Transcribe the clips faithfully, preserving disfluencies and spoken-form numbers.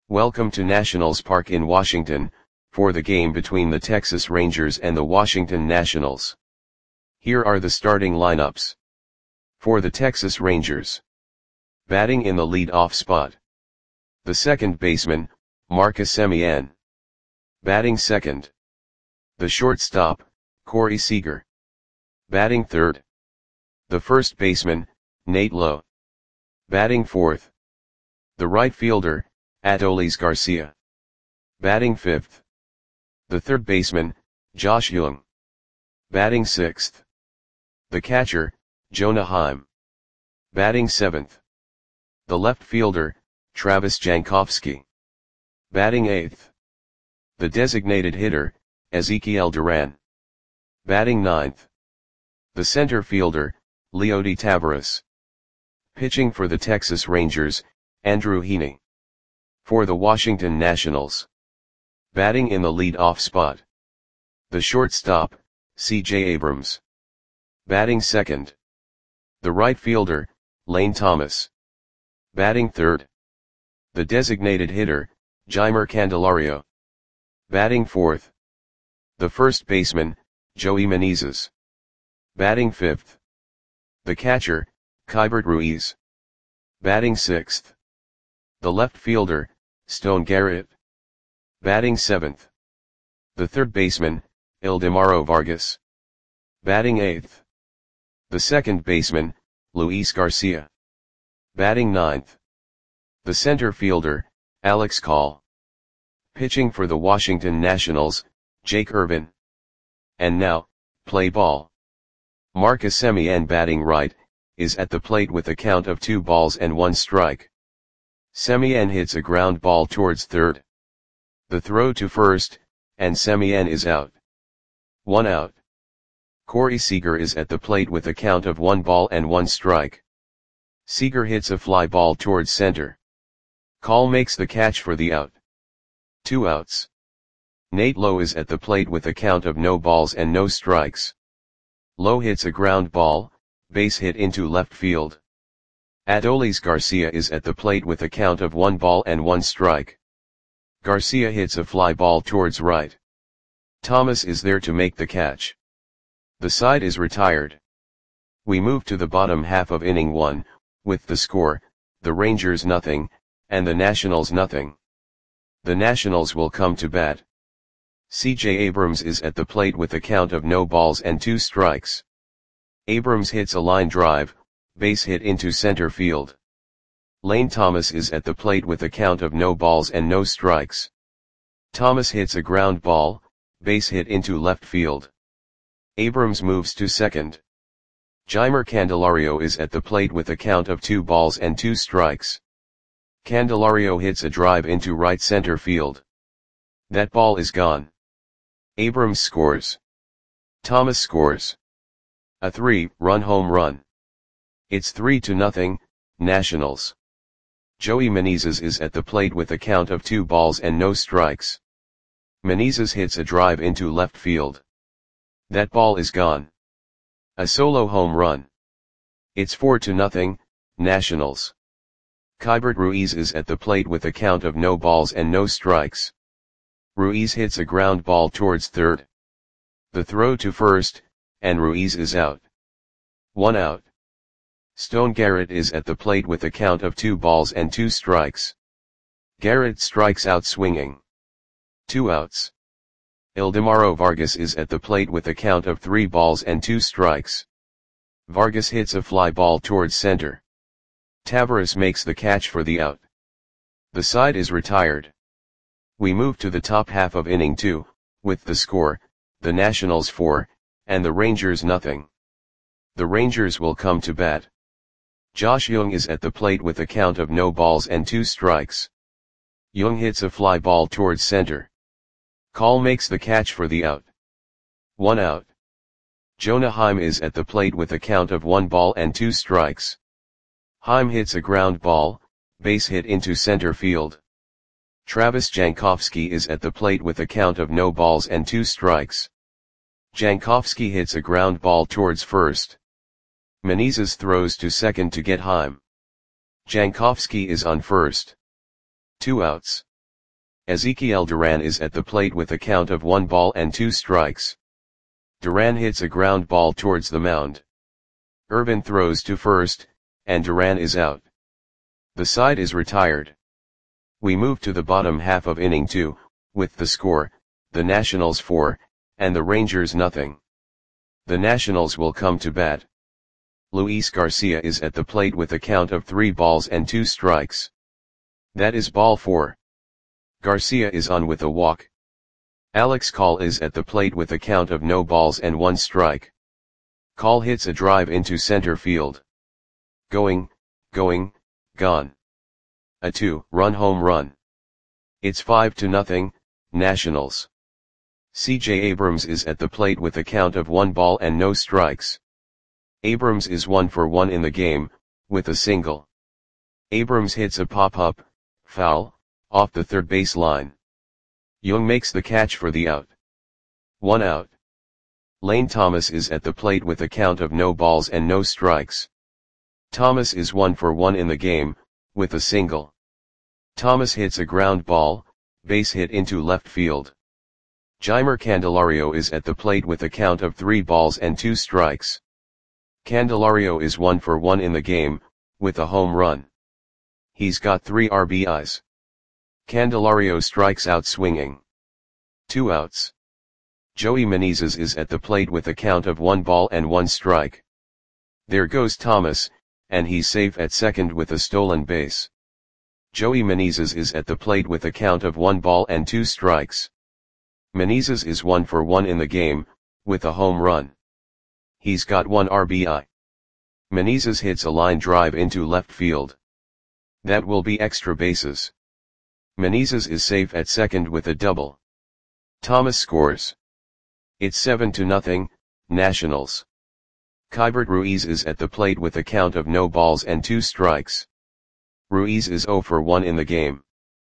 Welcome to Nationals Park in Washington, for the game between the Texas Rangers and the Washington Nationals. Here are the starting lineups. For the Texas Rangers. Batting in the lead-off spot. The second baseman, Marcus Semien. Batting second. The shortstop, Corey Seager. Batting third. The first baseman, Nate Lowe. Batting fourth. The right fielder, Adolis Garcia. Batting fifth. The third baseman, Josh Jung. Batting sixth. The catcher, Jonah Heim. Batting seventh. The left fielder, Travis Jankowski. Batting eighth. The designated hitter, Ezekiel Duran. Batting ninth. The center fielder, Leody Taveras. Pitching for the Texas Rangers, Andrew Heaney. For the Washington Nationals. Batting in the lead-off spot. The shortstop, C J Abrams. Batting second. The right fielder, Lane Thomas. Batting third. The designated hitter, Jeimer Candelario. Batting fourth. The first baseman, Joey Meneses. Batting fifth. The catcher, Keibert Ruiz. Batting sixth. The left fielder, Stone Garrett. Batting seventh. The third baseman, Ildemaro Vargas. Batting eighth. The second baseman, Luis Garcia. Batting ninth. The center fielder, Alex Call. Pitching for the Washington Nationals, Jake Irvin. And now, play ball. Marcus Semien, batting right, is at the plate with a count of two balls and one strike. Semien hits a ground ball towards third. The throw to first, and Semien is out. One out. Corey Seager is at the plate with a count of one ball and one strike. Seager hits a fly ball towards center. Call makes the catch for the out. Two outs. Nate Lowe is at the plate with a count of no balls and no strikes. Lowe hits a ground ball, base hit into left field. Adolis Garcia is at the plate with a count of one ball and one strike. Garcia hits a fly ball towards right. Thomas is there to make the catch. The side is retired. We move to the bottom half of inning one, with the score, the Rangers nothing, and the Nationals nothing. The Nationals will come to bat. C J Abrams is at the plate with a count of no balls and two strikes. Abrams hits a line drive, base hit into center field. Lane Thomas is at the plate with a count of no balls and no strikes. Thomas hits a ground ball, base hit into left field. Abrams moves to second. Jeimer Candelario is at the plate with a count of two balls and two strikes. Candelario hits a drive into right center field. That ball is gone. Abrams scores. Thomas scores. A three-run home run. It's three to nothing, Nationals. Joey Meneses is at the plate with a count of two balls and no strikes. Meneses hits a drive into left field. That ball is gone. A solo home run. It's four to nothing, Nationals. Keibert Ruiz is at the plate with a count of no balls and no strikes. Ruiz hits a ground ball towards third. The throw to first, and Ruiz is out. One out. Stone Garrett is at the plate with a count of two balls and two strikes. Garrett strikes out swinging. Two outs. Ildemaro Vargas is at the plate with a count of three balls and two strikes. Vargas hits a fly ball towards center. Taveras makes the catch for the out. The side is retired. We move to the top half of inning two, with the score, the Nationals four, and the Rangers nothing. The Rangers will come to bat. Josh Jung is at the plate with a count of no balls and two strikes. Jung hits a fly ball towards center. Call makes the catch for the out. One out. Jonah Heim is at the plate with a count of one ball and two strikes. Heim hits a ground ball, base hit into center field. Travis Jankowski is at the plate with a count of no balls and two strikes. Jankowski hits a ground ball towards first. Meneses throws to second to get Heim. Jankowski is on first. Two outs. Ezekiel Duran is at the plate with a count of one ball and two strikes. Duran hits a ground ball towards the mound. Urban throws to first, and Duran is out. The side is retired. We move to the bottom half of inning two, with the score, the Nationals four, and the Rangers nothing. The Nationals will come to bat. Luis Garcia is at the plate with a count of three balls and two strikes. That is ball four. Garcia is on with a walk. Alex Call is at the plate with a count of no balls and one strike. Call hits a drive into center field. Going, going, gone. A two-run home run. It's five to nothing, Nationals. C J Abrams is at the plate with a count of one ball and no strikes. Abrams is one for one in the game, with a single. Abrams hits a pop-up, foul, off the third base line. Young makes the catch for the out. One out. Lane Thomas is at the plate with a count of no balls and no strikes. Thomas is one for one in the game, with a single. Thomas hits a ground ball, base hit into left field. Jeimer Candelario is at the plate with a count of three balls and two strikes. Candelario is one for one in the game, with a home run. He's got three R B Is. Candelario strikes out swinging. Two outs. Joey Menezes is at the plate with a count of one ball and one strike. There goes Thomas, and he's safe at second with a stolen base. Joey Menezes is at the plate with a count of one ball and two strikes. Menezes is one for one in the game, with a home run. He's got one R B I. Menezes hits a line drive into left field. That will be extra bases. Menezes is safe at second with a double. Thomas scores. It's seven to nothing, Nationals. Keibert Ruiz is at the plate with a count of no balls and two strikes. Ruiz is zero for one in the game.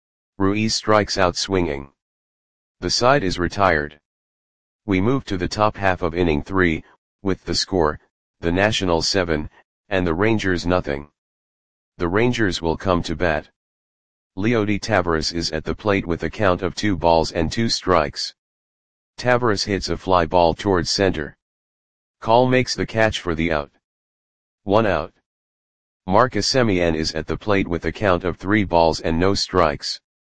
Ruiz strikes out swinging. The side is retired. We move to the top half of inning three, with the score, the Nationals seven, and the Rangers nothing. The Rangers will come to bat. Leody Taveras is at the plate with a count of two balls and two strikes. Taveras hits a fly ball towards center. Call makes the catch for the out. One out. Marcus Semien is at the plate with a count of three balls and no strikes.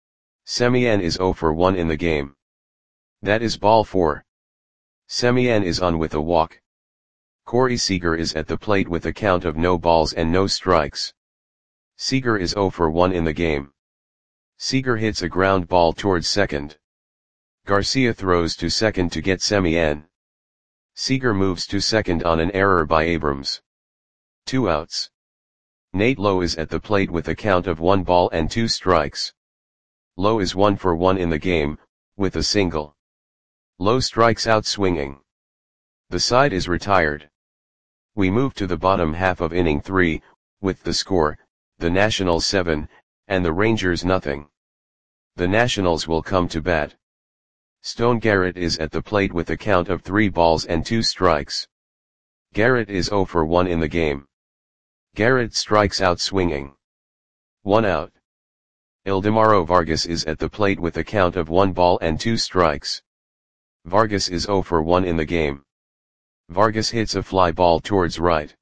Semien is zero for one in the game. That is ball four. Semien is on with a walk. Corey Seager is at the plate with a count of no balls and no strikes. Seager is zero for one in the game. Seager hits a ground ball towards second. Garcia throws to second to get Semien. Seager moves to second on an error by Abrams. Two outs. Nate Lowe is at the plate with a count of one ball and two strikes. Lowe is one for one in the game, with a single. Lowe strikes out swinging. The side is retired. We move to the bottom half of inning three, with the score, the Nationals seven, and the Rangers nothing. The Nationals will come to bat. Stone Garrett is at the plate with a count of three balls and two strikes. Garrett is zero for one in the game. Garrett strikes out swinging. One out. Ildemaro Vargas is at the plate with a count of one ball and two strikes. Vargas is zero for one in the game. Vargas hits a fly ball towards right.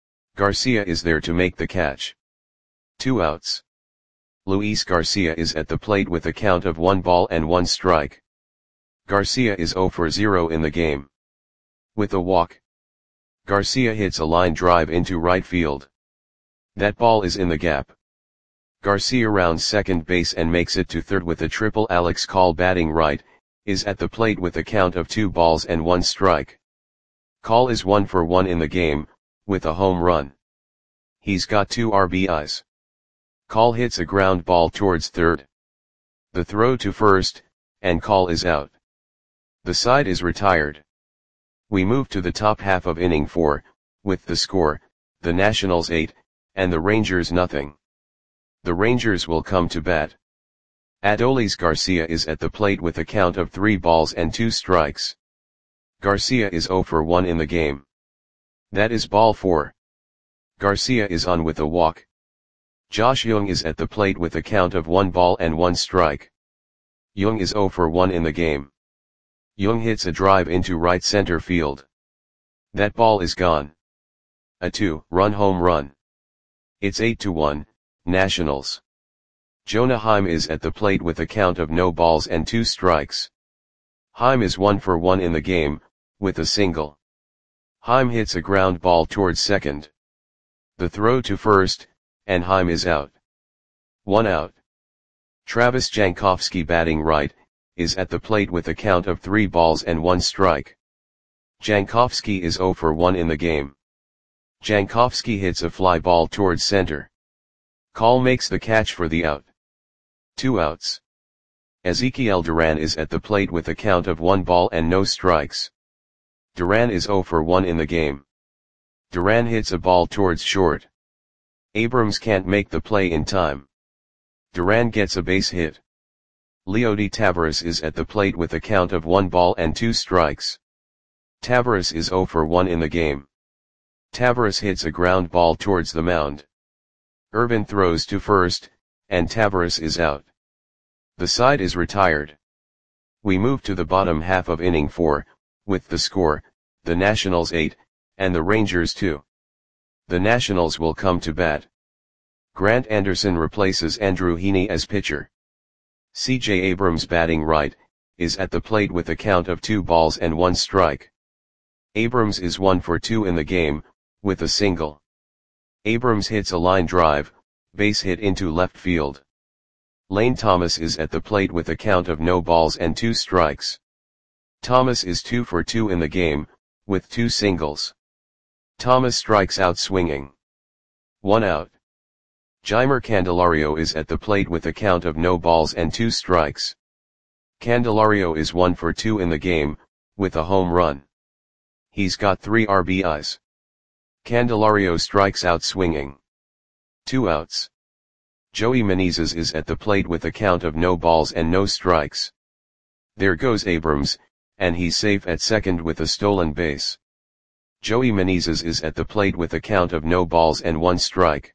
Garcia is there to make the catch. Two outs. Luis Garcia is at the plate with a count of one ball and one strike. Garcia is zero for zero in the game. With a walk. Garcia hits a line drive into right field. That ball is in the gap. Garcia rounds second base and makes it to third with a triple. Alex Call, batting right, is at the plate with a count of two balls and one strike. Call is one for one in the game, with a home run. He's got two R B Is. Call hits a ground ball towards third. The throw to first, and Call is out. The side is retired. We move to the top half of inning four, with the score, the Nationals eight, and the Rangers nothing. The Rangers will come to bat. Adolis Garcia is at the plate with a count of three balls and two strikes. Garcia is zero for one in the game. That is ball four. Garcia is on with a walk. Josh Young is at the plate with a count of one ball and one strike. Jung is zero for one in the game. Jung hits a drive into right center field. That ball is gone. A two-run home run. It's eight to one, Nationals. Jonah Heim is at the plate with a count of no balls and two strikes. Heim is one for one in the game, with a single. Heim hits a ground ball towards second. The throw to first, and Heim is out. One out. Travis Jankowski, batting right, is at the plate with a count of three balls and one strike. Jankowski is zero for one in the game. Jankowski hits a fly ball towards center. Call makes the catch for the out. Two outs. Ezekiel Duran is at the plate with a count of one ball and no strikes. Duran is zero for one in the game. Duran hits a ball towards short. Abrams can't make the play in time. Duran gets a base hit. Leody Taveras is at the plate with a count of one ball and two strikes. Taveras is zero for one in the game. Taveras hits a ground ball towards the mound. Urban throws to first, and Taveras is out. The side is retired. We move to the bottom half of inning four, with the score, the Nationals eight, and the Rangers two. The Nationals will come to bat. Grant Anderson replaces Andrew Heaney as pitcher. C J Abrams, batting right, is at the plate with a count of two balls and one strike. Abrams is one for two in the game, with a single. Abrams hits a line drive, base hit into left field. Lane Thomas is at the plate with a count of no balls and two strikes. Thomas is two for two in the game, with two singles. Thomas strikes out swinging. One out. Jeimer Candelario is at the plate with a count of no balls and two strikes. Candelario is one for two in the game, with a home run. He's got three R B Is. Candelario strikes out swinging. Two outs. Joey Menezes is at the plate with a count of no balls and no strikes. There goes Abrams, and he's safe at second with a stolen base. Joey Menezes is at the plate with a count of no balls and one strike.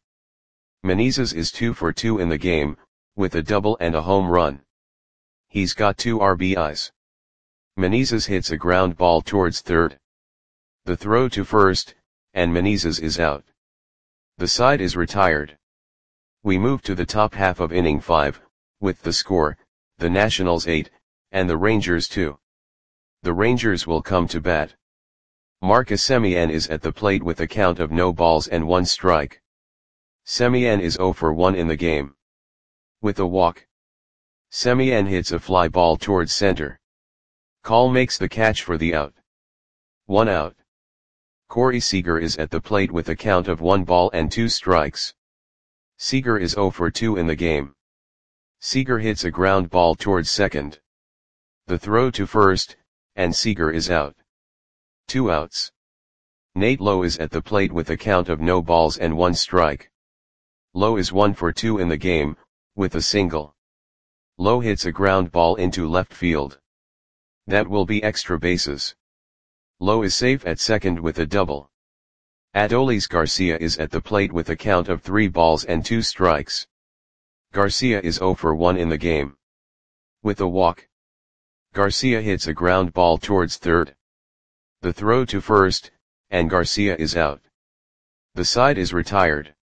Menezes is two for two in the game, with a double and a home run. He's got two R B Is. Menezes hits a ground ball towards third. The throw to first, and Menezes is out. The side is retired. We move to the top half of inning five, with the score, the Nationals eight, and the Rangers two. The Rangers will come to bat. Marcus Semien is at the plate with a count of no balls and one strike. Semien is zero for one in the game. With a walk. Semien hits a fly ball towards center. Call makes the catch for the out. One out. Corey Seager is at the plate with a count of one ball and two strikes. Seager is zero for two in the game. Seager hits a ground ball towards second. The throw to first, and Seager is out. Two outs. Nate Lowe is at the plate with a count of no balls and one strike. Lowe is one for two in the game, with a single. Lowe hits a ground ball into left field. That will be extra bases. Lowe is safe at second with a double. Adolis Garcia is at the plate with a count of three balls and two strikes. Garcia is zero for one in the game. With a walk. Garcia hits a ground ball towards third. The throw to first, and Garcia is out. The side is retired.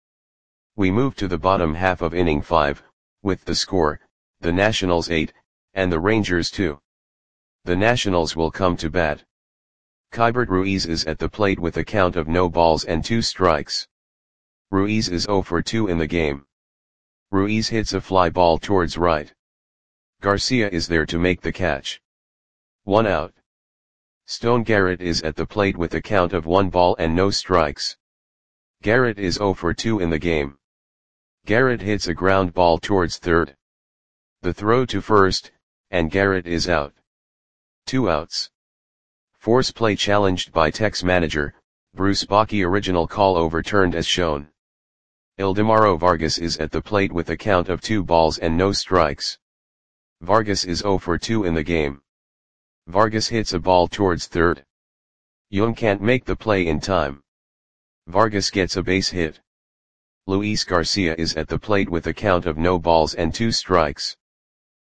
We move to the bottom half of inning five, with the score, the Nationals eight, and the Rangers two. The Nationals will come to bat. Keibert Ruiz is at the plate with a count of no balls and two strikes. Ruiz is zero for two in the game. Ruiz hits a fly ball towards right. Garcia is there to make the catch. One out. Stone Garrett is at the plate with a count of one ball and no strikes. Garrett is zero for two in the game. Garrett hits a ground ball towards third. The throw to first, and Garrett is out. Two outs. Force play challenged by Tex manager, Bruce Bochy. Original call overturned as shown. Ildemaro Vargas is at the plate with a count of two balls and no strikes. Vargas is zero for two in the game. Vargas hits a ball towards third. Jung can't make the play in time. Vargas gets a base hit. Luis Garcia is at the plate with a count of no balls and two strikes.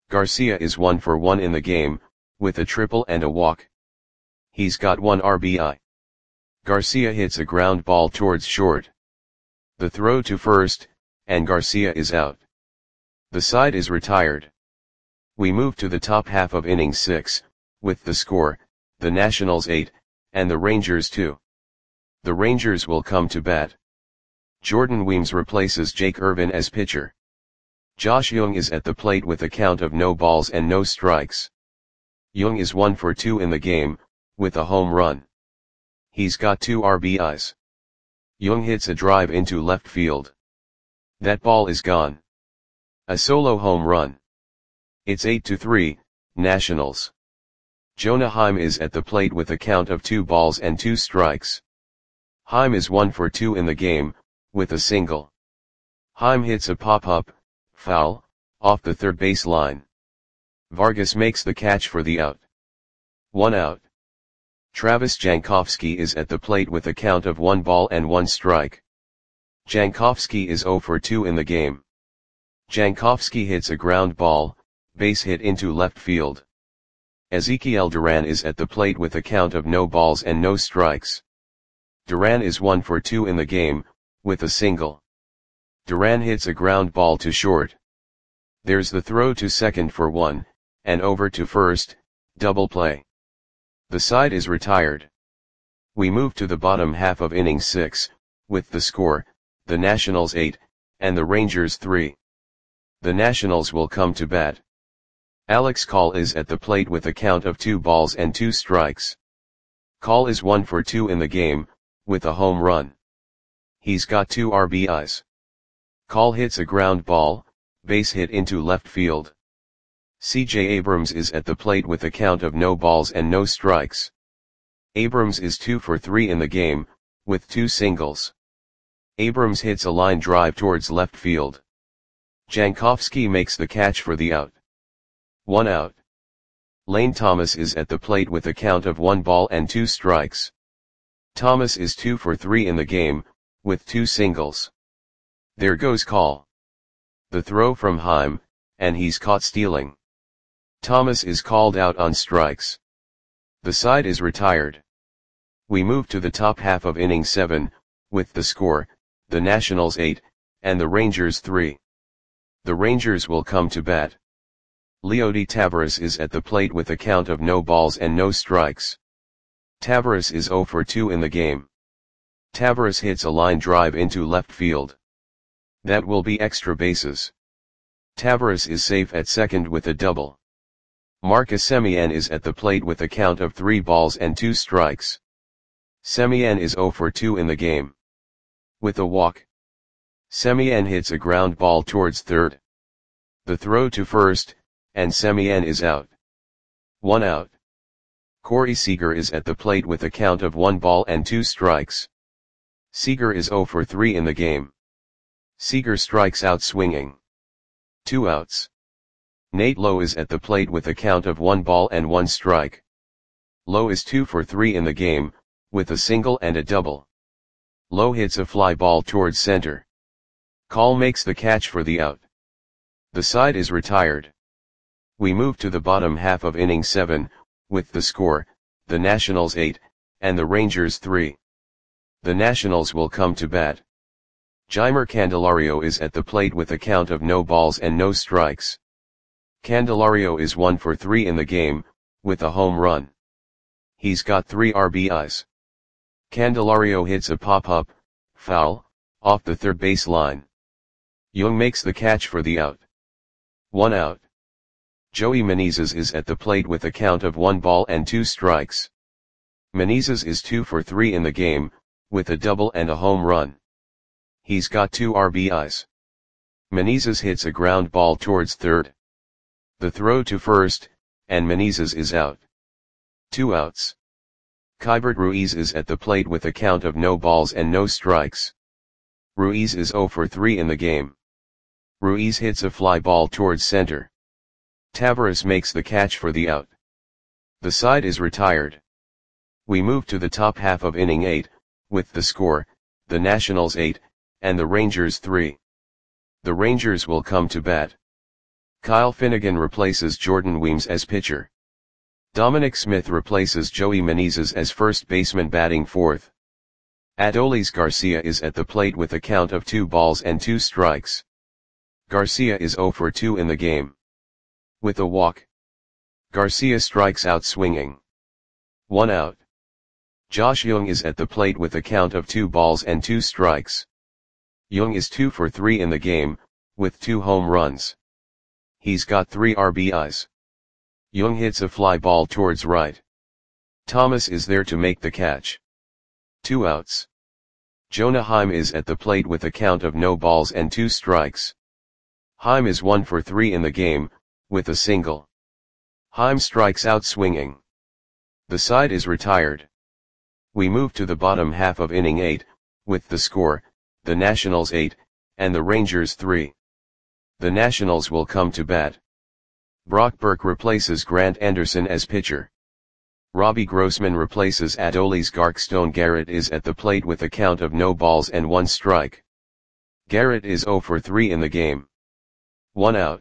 Garcia is one for one in the game, with a triple and a walk. He's got one R B I. Garcia hits a ground ball towards short. The throw to first, and Garcia is out. The side is retired. We move to the top half of inning six, with the score, the Nationals eight, and the Rangers two. The Rangers will come to bat. Jordan Weems replaces Jake Irvin as pitcher. Josh Jung is at the plate with a count of no balls and no strikes. Jung is one for two in the game, with a home run. He's got two R B Is. Jung hits a drive into left field. That ball is gone. A solo home run. It's eight to three, Nationals. Jonah Heim is at the plate with a count of two balls and two strikes. Heim is one for two in the game, with a single. Heim hits a pop-up, foul, off the third base line. Vargas makes the catch for the out. One out. Travis Jankowski is at the plate with a count of one ball and one strike. Jankowski is zero for two in the game. Jankowski hits a ground ball, base hit into left field. Ezekiel Duran is at the plate with a count of no balls and no strikes. Duran is one for two in the game, with a single. Duran hits a ground ball to short. There's the throw to second for one, and over to first, double play. The side is retired. We move to the bottom half of inning six, with the score, the Nationals eight, and the Rangers three. The Nationals will come to bat. Alex Call is at the plate with a count of two balls and two strikes. Call is one for two in the game, with a home run. He's got two R B Is. Call hits a ground ball, base hit into left field. C J Abrams is at the plate with a count of no balls and no strikes. Abrams is two for three in the game, with two singles. Abrams hits a line drive towards left field. Jankowski makes the catch for the out. One out. Lane Thomas is at the plate with a count of one ball and two strikes. Thomas is two for three in the game, with two singles. There goes Call. The throw from Heim, and he's caught stealing. Thomas is called out on strikes. The side is retired. We move to the top half of inning seven, with the score, the Nationals eight, and the Rangers three. The Rangers will come to bat. Leody Taveras is at the plate with a count of no balls and no strikes. Taveras is zero for two in the game. Taveras hits a line drive into left field. That will be extra bases. Taveras is safe at second with a double. Marcus Semien is at the plate with a count of three balls and two strikes. Semien is zero for two in the game. With a walk. Semien hits a ground ball towards third. The throw to first, and Semien is out. One out. Corey Seager is at the plate with a count of one ball and two strikes. Seager is zero for three in the game. Seager strikes out swinging. Two outs. Nate Lowe is at the plate with a count of one ball and one strike. Lowe is two for three in the game, with a single and a double. Lowe hits a fly ball towards center. Call makes the catch for the out. The side is retired. We move to the bottom half of inning seven, with the score, the Nationals eight, and the Rangers three. The Nationals will come to bat. Jeimer Candelario is at the plate with a count of no balls and no strikes. Candelario is one for three in the game, with a home run. He's got three R B Is. Candelario hits a pop-up, foul, off the third base line. Jung makes the catch for the out. One out. Joey Menezes is at the plate with a count of one ball and two strikes. Menezes is two for three in the game, with a double and a home run. He's got two R B Is. Menezes hits a ground ball towards third. The throw to first, and Menezes is out. Two outs. Keibert Ruiz is at the plate with a count of no balls and no strikes. Ruiz is zero for three in the game. Ruiz hits a fly ball towards center. Taveras makes the catch for the out. The side is retired. We move to the top half of inning eight, with the score, the Nationals eight, and the Rangers three. The Rangers will come to bat. Kyle Finnegan replaces Jordan Weems as pitcher. Dominic Smith replaces Joey Menezes as first baseman batting fourth. Adolis Garcia is at the plate with a count of two balls and two strikes. Garcia is zero for two in the game. With a walk, Garcia strikes out swinging. One out. Josh Jung is at the plate with a count of two balls and two strikes. Jung is two for three in the game, with two home runs. He's got three R B Is. Jung hits a fly ball towards right. Thomas is there to make the catch. Two outs. Jonah Heim is at the plate with a count of no balls and two strikes. Heim is one for three in the game, with a single. Heim strikes out swinging. The side is retired. We move to the bottom half of inning eight, with the score, the Nationals eight, and the Rangers three. The Nationals will come to bat. Brock Burke replaces Grant Anderson as pitcher. Robbie Grossman replaces Adolis Garkstone. Garrett is at the plate with a count of no balls and one strike. Garrett is zero for three in the game. One out.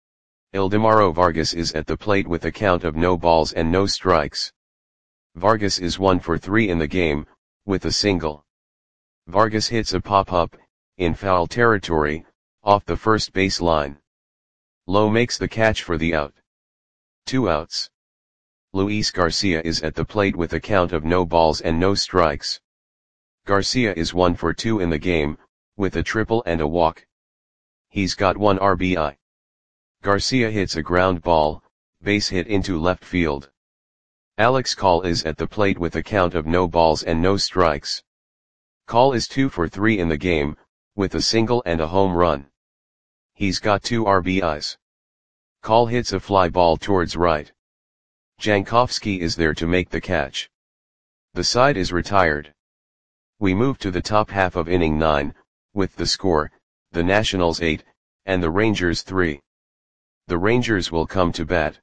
Ildemaro Vargas is at the plate with a count of no balls and no strikes. Vargas is one for three in the game, with a single. Vargas hits a pop-up, in foul territory, off the first base line. Lowe makes the catch for the out. Two outs. Luis Garcia is at the plate with a count of no balls and no strikes. Garcia is one for two in the game, with a triple and a walk. He's got one R B I. Garcia hits a ground ball, base hit into left field. Alex Call is at the plate with a count of no balls and no strikes. Call is two for three in the game, with a single and a home run. He's got two R B Is. Call hits a fly ball towards right. Jankowski is there to make the catch. The side is retired. We move to the top half of inning nine, with the score, the Nationals eight, and the Rangers three. The Rangers will come to bat.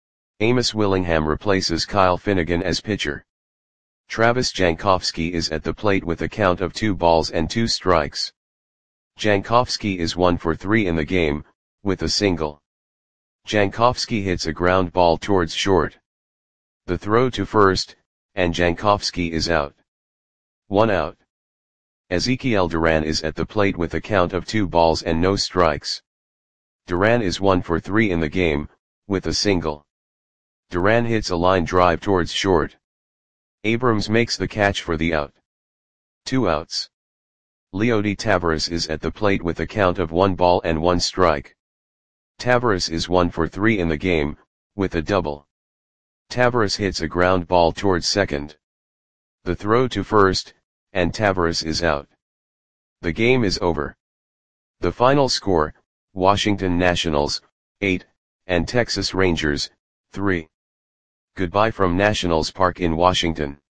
Amos Willingham replaces Kyle Finnegan as pitcher. Travis Jankowski is at the plate with a count of two balls and two strikes. Jankowski is one for three in the game, with a single. Jankowski hits a ground ball towards short. The throw to first, and Jankowski is out. One out. Ezekiel Duran is at the plate with a count of two balls and no strikes. Duran is one for three in the game, with a single. Duran hits a line drive towards short. Abrams makes the catch for the out. Two outs. Leody Taveras is at the plate with a count of one ball and one strike. Taveras is one for three in the game, with a double. Taveras hits a ground ball towards second. The throw to first, and Taveras is out. The game is over. The final score, Washington Nationals, eight, and Texas Rangers, three. Goodbye from Nationals Park in Washington.